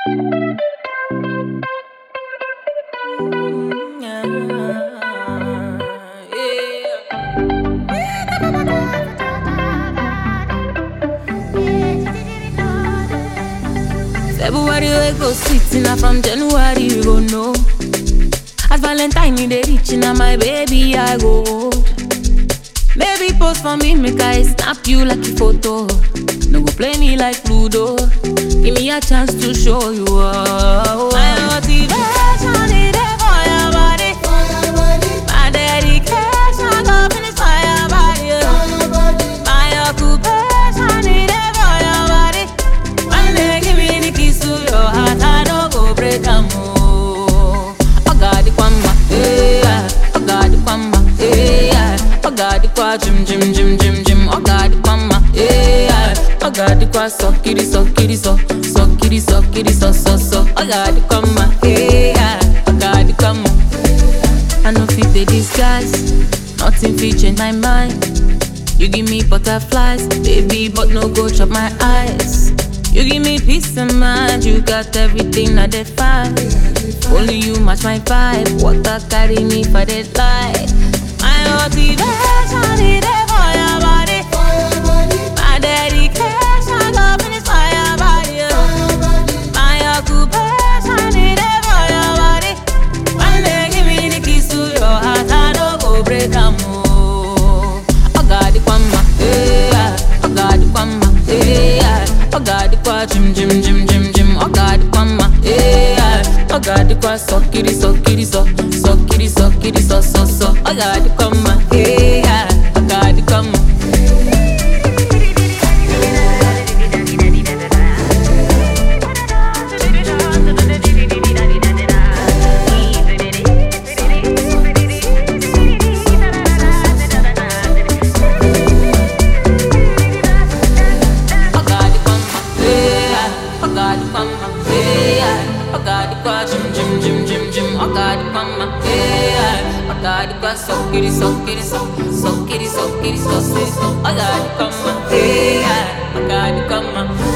February we go sweet, now from January we go know. As Valentine they reach, now my baby I go hold. Baby post for me, make I snap you like a photo. No go play me like Ludo. Give me a chance to show you all. My motivation is there for your body. My dedication go finish for your body. My occupation is there for your body. One day give me the keys to your heart, I don't go break am. Oh God, the kwamba, yeah. Oh God, the kwamba, yeah. Oh God, the kwa jim jim jim jim jim. Oh God, the kwamba, yeah. Oh God, the kwa so kitty so kitty so kitty so kitty so. Oh God, the kwamba, yeah. Oh God, the kwamba. I know fit the disguise, nothing fit change my mind. You give me butterflies, baby, but no go chop my eyes. You give me peace of mind, you got everything I define. Only you match my vibe, water carry me for the light. My motivation is there for your body. My dedication go finish for your body. My occupation is there for your body. One day give me the keys to your heart, I don't go break am. Oh God, the kwamba, yeah. Oh God, the kwamba, yeah. Oh God, the kwa jim jim jim jim jim. Oh God, the kwamba, yeah. Oh God, the kwa so kitty so kitty so kitty so kitty so. Oh God, the kwamba, yeah. Oh God, the kwamba. So kitty, so kitty, so kitty, so kitty, so. I got it, come on, yeah. I got it, come on.